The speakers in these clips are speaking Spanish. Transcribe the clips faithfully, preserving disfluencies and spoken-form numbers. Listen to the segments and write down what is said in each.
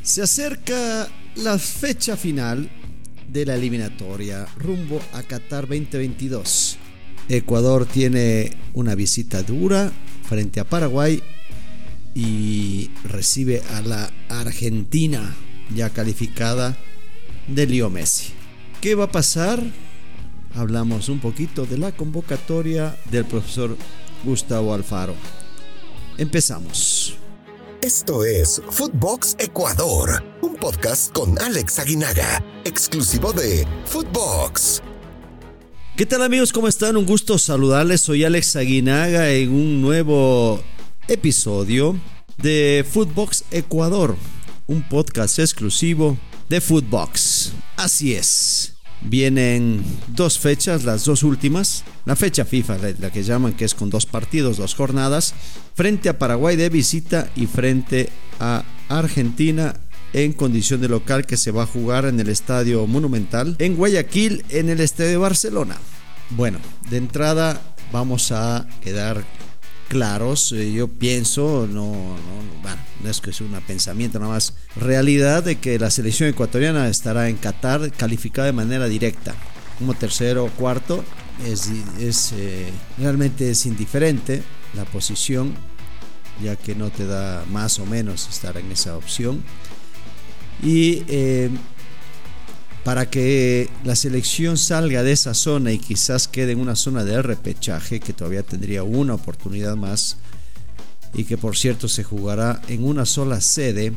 Se acerca la fecha final de la eliminatoria rumbo a Qatar veinte veintidós. Ecuador tiene una visita dura frente a Paraguay y recibe a la Argentina ya calificada de Leo Messi. ¿Qué va a pasar? Hablamos un poquito de la convocatoria del profesor Gustavo Alfaro. Empezamos. Esto es Footbox Ecuador, un podcast con Alex Aguinaga, exclusivo de Footbox. ¿Qué tal, amigos? ¿Cómo están? Un gusto saludarles. Soy Alex Aguinaga en un nuevo episodio de Footbox Ecuador, un podcast exclusivo de Footbox. Así es. Vienen dos fechas, las dos últimas. La fecha FIFA, la que llaman, que es con dos partidos, dos jornadas, frente a Paraguay de visita y frente a Argentina en condición de local, que se va a jugar en el Estadio Monumental en Guayaquil, en el Estadio de Barcelona. Bueno, de entrada vamos a quedar claros. Yo pienso, no, no, bueno, no es que es un pensamiento, nada más realidad de que la selección ecuatoriana estará en Qatar calificada de manera directa, como tercero o cuarto. Es, es eh, realmente es indiferente la posición, ya que no te da más o menos estar en esa opción. Y eh, para que la selección salga de esa zona y quizás quede en una zona de repechaje, que todavía tendría una oportunidad más, y que por cierto se jugará en una sola sede,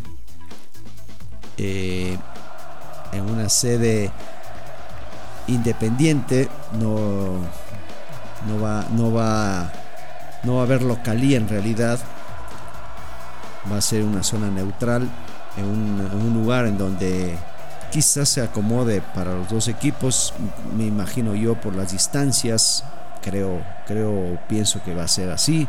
eh, en una sede independiente, no, no va, no va, no va a haber localía en realidad, va a ser una zona neutral, en un, en un lugar en donde quizás se acomode para los dos equipos, me imagino yo, por las distancias. Creo, creo, pienso que va a ser así.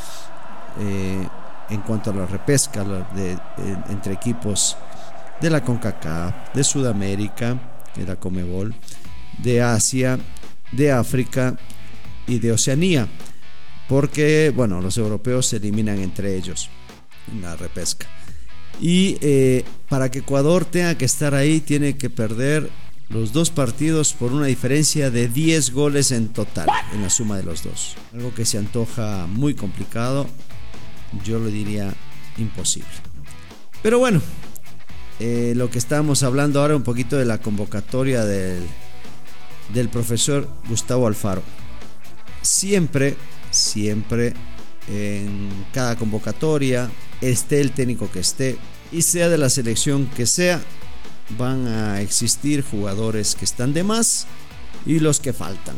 Eh, en cuanto a la repesca de, de, entre equipos de la CONCACAF, de Sudamérica, de la Conmebol, de Asia, de África y de Oceanía, porque bueno, los europeos se eliminan entre ellos en la repesca. Y eh, para que Ecuador tenga que estar ahí, tiene que perder los dos partidos por una diferencia de diez goles en total, en la suma de los dos. Algo que se antoja muy complicado, yo lo diría imposible. Pero bueno, eh, lo que estábamos hablando ahora, un poquito de la convocatoria del, del profesor Gustavo Alfaro. Siempre, siempre, en cada convocatoria, esté el técnico que esté y sea de la selección que sea, van a existir jugadores que están de más y los que faltan.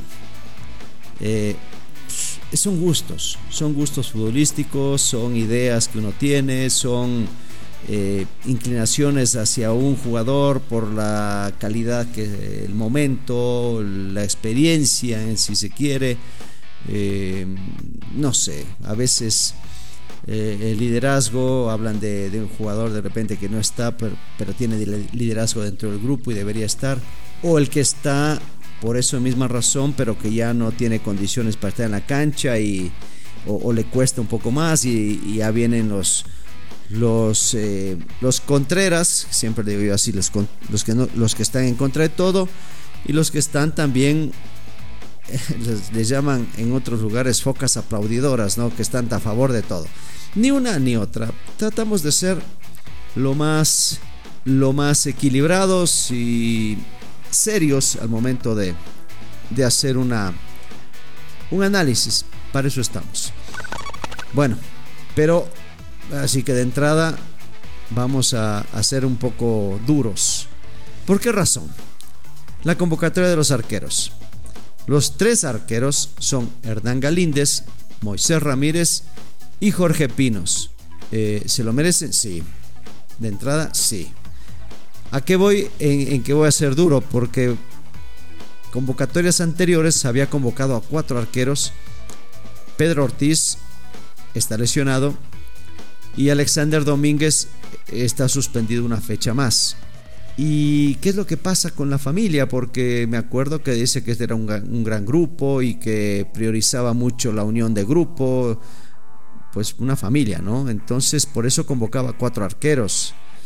Eh, son gustos, son gustos futbolísticos, son ideas que uno tiene, son eh, inclinaciones hacia un jugador por la calidad, que el momento, la experiencia, si se quiere. Eh, no sé, a veces eh, el liderazgo, hablan de, de un jugador de repente que no está, pero, pero tiene liderazgo dentro del grupo y debería estar, o el que está por esa misma razón, pero que ya no tiene condiciones para estar en la cancha y, o, o le cuesta un poco más, y, y ya vienen los los, eh, los contreras, siempre digo yo así, los, los, que no, los que están en contra de todo, y los que están también, Les, les llaman en otros lugares focas aplaudidoras, ¿no? Que están a favor de todo. Ni una ni otra. Tratamos de ser lo más, lo más equilibrados y serios al momento de, de hacer una, un análisis. Para eso estamos. Bueno, pero así que de entrada vamos a, a ser un poco duros. ¿Por qué razón? La convocatoria de los arqueros. Los tres arqueros son Hernán Galíndez, Moisés Ramírez y Jorge Pinos. Eh, ¿Se lo merecen? Sí. De entrada, sí. ¿A qué voy? En, en qué voy a ser duro, porque convocatorias anteriores había convocado a cuatro arqueros. Pedro Ortiz está lesionado y Alexander Domínguez está suspendido una fecha más. ¿Y qué es lo que pasa con la familia? Porque me acuerdo que dice que este era un, un gran grupo y que priorizaba mucho la unión de grupo, pues una familia, ¿no? Entonces por eso convocaba cuatro arqueros.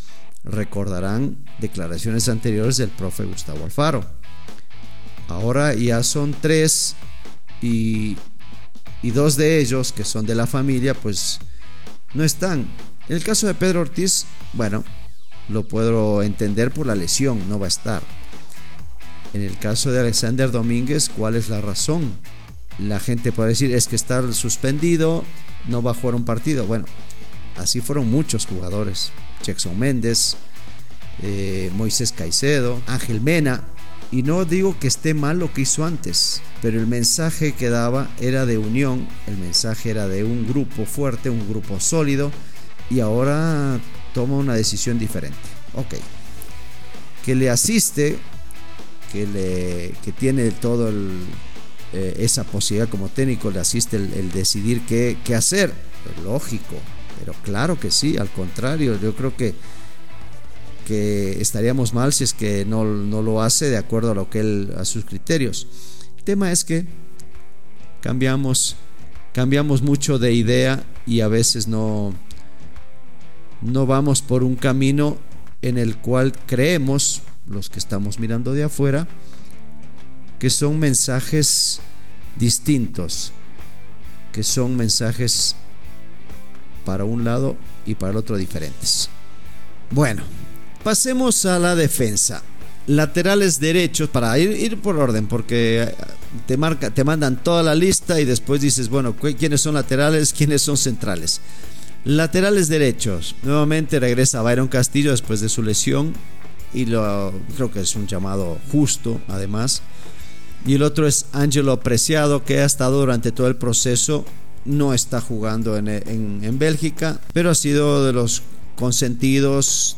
recordarán declaraciones anteriores del profe Gustavo Alfaro. Ahora ya son tres y, y dos de ellos, que son de la familia, pues no están. En el caso de Pedro Ortiz, bueno, lo puedo entender por la lesión, no va a estar. En el caso de Alexander Domínguez, ¿cuál es la razón? La gente puede decir, es que está suspendido, no va a jugar un partido. Bueno, así fueron muchos jugadores. Jackson Méndez, eh, Moisés Caicedo, Ángel Mena. Y no digo que esté mal lo que hizo antes, pero el mensaje que daba era de unión, el mensaje era de un grupo fuerte, un grupo sólido, y ahora toma una decisión diferente. Ok, que le asiste, que, le, que tiene todo el, eh, esa posibilidad como técnico, le asiste el, el decidir qué, qué hacer, es lógico, pero claro que sí, al contrario, yo creo que que estaríamos mal si es que no, no lo hace de acuerdo a lo que él, a sus criterios. El tema es que cambiamos cambiamos mucho de idea y a veces no no vamos por un camino en el cual creemos, los que estamos mirando de afuera, que son mensajes distintos, que son mensajes para un lado y para el otro diferentes. Bueno, pasemos a la defensa. Laterales derechos, para ir, ir por orden, porque te, marca, te mandan toda la lista y después dices, bueno, ¿quiénes son laterales? ¿Quiénes son centrales? Laterales derechos. Nuevamente regresa Byron Castillo después de su lesión y lo, creo que es un llamado justo, además. Y el otro es Ángelo Preciado, que ha estado durante todo el proceso, no está jugando en, en, en Bélgica, pero ha sido de los consentidos,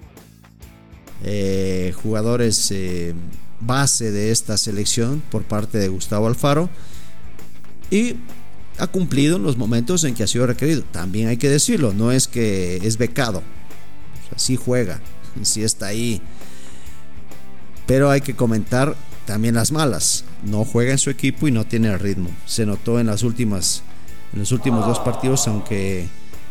eh, jugadores eh, base de esta selección por parte de Gustavo Alfaro, y ha cumplido en los momentos en que ha sido requerido. También hay que decirlo, no es que es becado, o sea, sí juega, sí está ahí, pero hay que comentar también las malas. No juega en su equipo y no tiene el ritmo. Se notó en las últimas, en los últimos dos partidos, aunque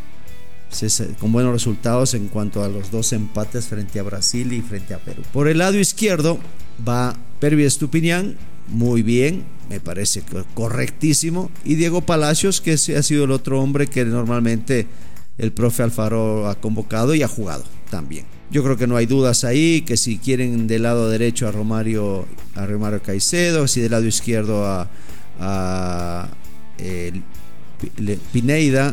con buenos resultados en cuanto a los dos empates frente a Brasil y frente a Perú. Por el lado izquierdo va Pervis Estupiñán, muy bien, me parece correctísimo, y Diego Palacios, que ha sido el otro hombre que normalmente el profe Alfaro ha convocado y ha jugado también. Yo creo que no hay dudas ahí, que si quieren del lado derecho a Romario, a Romario Caicedo, si del lado izquierdo a, a eh, Pineda,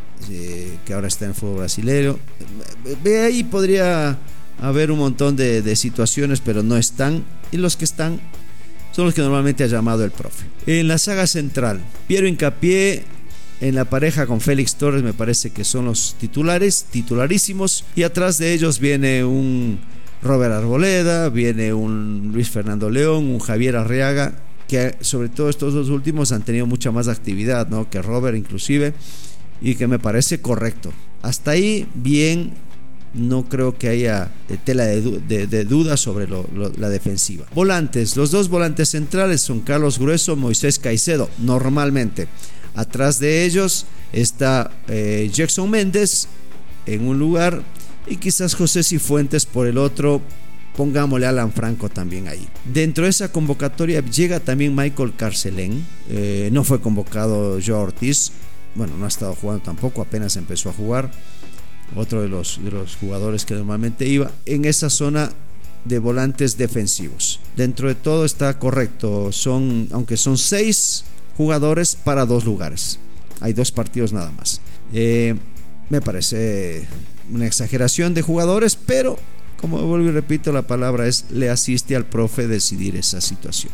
Eh, que ahora está en el fútbol brasileño. Ve ahí podría haber un montón de, de situaciones, pero no están, y los que están son los que normalmente ha llamado el profe. En la saga central, Piero Hincapié en la pareja con Félix Torres, me parece que son los titulares, titularísimos, y atrás de ellos viene un Robert Arboleda, viene un Luis Fernando León, un Javier Arriaga, que sobre todo estos dos últimos han tenido mucha más actividad, ¿no?, que Robert inclusive, y que me parece correcto. Hasta ahí bien, no creo que haya tela de, de, de duda sobre lo, lo, la defensiva. Volantes, los dos volantes centrales son Carlos Grueso, Moisés Caicedo, normalmente. Atrás de ellos está eh, Jackson Méndez en un lugar y quizás José Cifuentes por el otro. Pongámosle a Alan Franco también ahí. Dentro de esa convocatoria llega también Michael Carcelén, eh, no fue convocado Joao Ortiz. Bueno, no ha estado jugando tampoco, apenas empezó a jugar. Otro de los, de los jugadores que normalmente iba en esa zona de volantes defensivos. Dentro de todo está correcto, son, aunque son seis jugadores para dos lugares. Hay dos partidos nada más. Eh, me parece una exageración de jugadores, pero como vuelvo y repito, la palabra es, le asiste al profe decidir esa situación.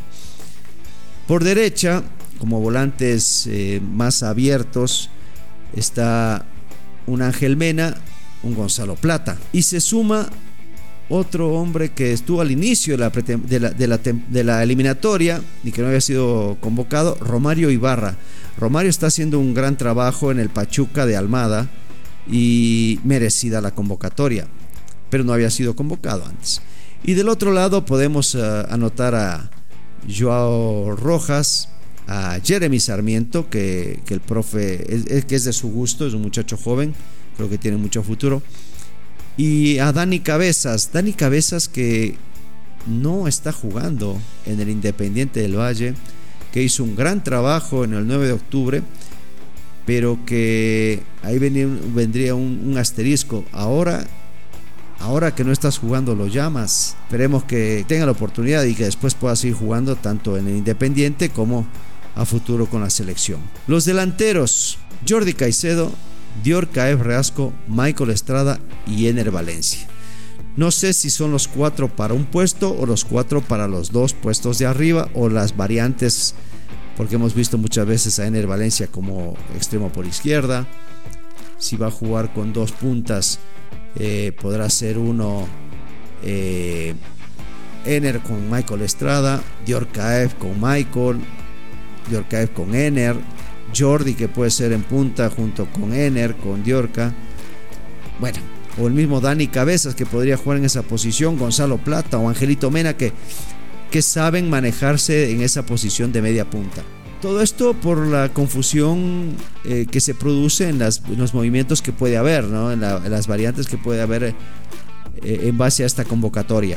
Por derecha, como volantes eh, más abiertos, está un Ángel Mena, un Gonzalo Plata, y se suma otro hombre que estuvo al inicio de la, de la, de la, de la eliminatoria y que no había sido convocado, Romario Ibarra. Romario está haciendo un gran trabajo en el Pachuca de Almada y merecida la convocatoria, pero no había sido convocado antes. Y del otro lado podemos uh, anotar a Joao Rojas, a Jeremy Sarmiento, que, que el profe es, es, que es de su gusto, es un muchacho joven, creo que tiene mucho futuro, Y a Dani Cabezas, Dani Cabezas que no está jugando en el Independiente del Valle, que hizo un gran trabajo en el nueve de octubre, pero que ahí venía, vendría un, un asterisco. Ahora, ahora que no estás jugando lo llamas. Esperemos que tenga la oportunidad y que después pueda seguir jugando tanto en el Independiente como a futuro con la selección. Los delanteros: Jordi Caicedo, Dior Caef Reasco, Michael Estrada y Ener Valencia. No sé si son los cuatro para un puesto o los cuatro para los dos puestos de arriba, o las variantes, porque hemos visto muchas veces a Ener Valencia como extremo por izquierda. Si va a jugar con dos puntas, eh, podrá ser uno eh, Ener con Michael Estrada, Dior Caef con Michael, Dior Caef con Ener, Jordi que puede ser en punta junto con Ener, con Diorca, bueno, o el mismo Dani Cabezas que podría jugar en esa posición, Gonzalo Plata o Angelito Mena que, que saben manejarse en esa posición de media punta. Todo esto por la confusión eh, que se produce en, las, en los movimientos que puede haber, ¿no? en, la, en las variantes que puede haber eh, en base a esta convocatoria.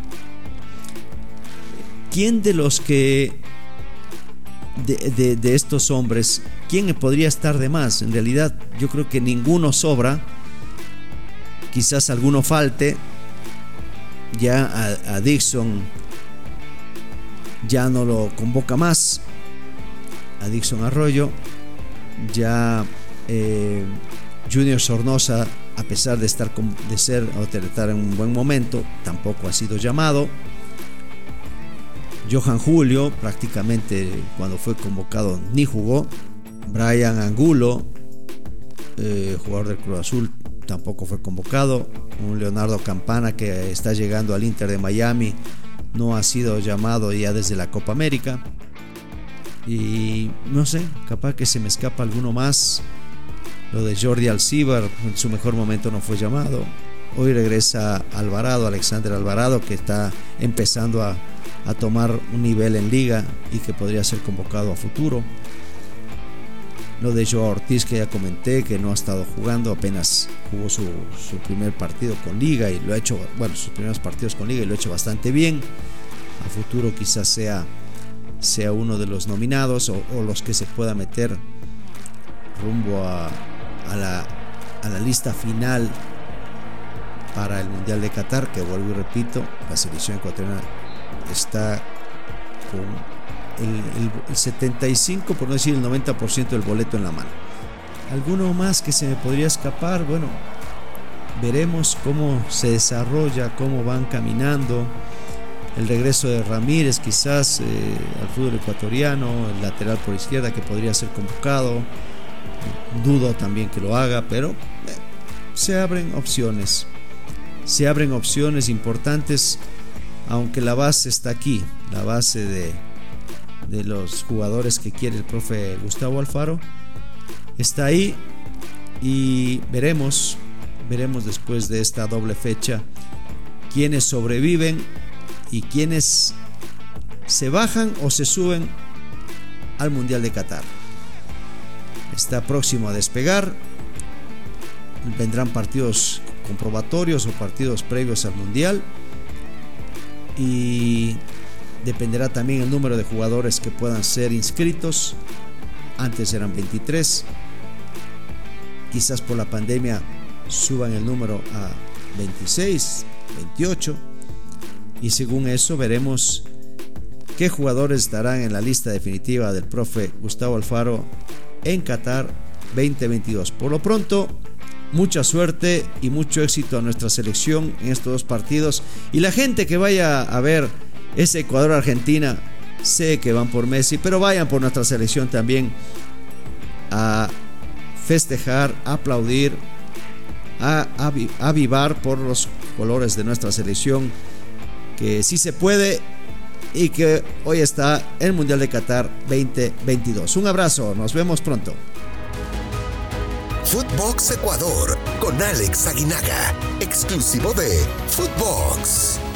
¿Quién de los que De, de, de estos hombres, quién podría estar de más? En realidad yo creo que ninguno sobra, quizás alguno falte. Ya a, a Dixon ya no lo convoca más, a Dixon Arroyo. Ya eh, Junior Sornosa, a pesar de estar de ser o de estar en un buen momento, tampoco ha sido llamado. Johan Julio prácticamente cuando fue convocado ni jugó. Brian Angulo, eh, jugador del Cruz Azul, tampoco fue convocado. Un Leonardo Campana que está llegando al Inter de Miami, no ha sido llamado ya desde la Copa América. Y no sé, capaz que se me escapa alguno más. Lo de Jordi Alcibar, en su mejor momento no fue llamado. Hoy regresa Alvarado, Alexander Alvarado, que está empezando a a tomar un nivel en liga y que podría ser convocado a futuro. Lo de Joao Ortiz, que ya comenté, que no ha estado jugando, apenas jugó su, su primer partido con liga y lo ha hecho, bueno, sus primeros partidos con liga y lo ha hecho bastante bien. A futuro quizás sea, sea uno de los nominados o, o los que se pueda meter rumbo a, a, la, a la lista final para el Mundial de Qatar, que vuelvo y repito, la selección ecuatoriana está con el, el, el setenta y cinco, por no decir el noventa por ciento del boleto en la mano. ¿Alguno más que se me podría escapar? Bueno, veremos cómo se desarrolla, cómo van caminando. El regreso de Ramírez quizás eh, al fútbol ecuatoriano, el lateral por izquierda que podría ser convocado. Dudo también que lo haga, pero eh, se abren opciones. Se abren opciones importantes. Aunque la base está aquí, la base de, de los jugadores que quiere el profe Gustavo Alfaro está ahí, y veremos, veremos después de esta doble fecha quiénes sobreviven y quiénes se bajan o se suben al Mundial de Qatar. Está próximo a despegar, vendrán partidos comprobatorios o partidos previos al Mundial. Y dependerá también el número de jugadores que puedan ser inscritos. Antes eran veintitrés, quizás por la pandemia suban el número a veintiséis, veintiocho, y según eso veremos qué jugadores estarán en la lista definitiva del profe Gustavo Alfaro en Qatar veinte veintidós. Por lo pronto, mucha suerte y mucho éxito a nuestra selección en estos dos partidos. Y la gente que vaya a ver ese Ecuador-Argentina, sé que van por Messi, pero vayan por nuestra selección también a festejar, a aplaudir, a, a, a avivar por los colores de nuestra selección, que sí se puede y que hoy está en el Mundial de Qatar veinte veintidós. Un abrazo, nos vemos pronto. Footbox Ecuador con Alex Aguinaga, exclusivo de Footbox.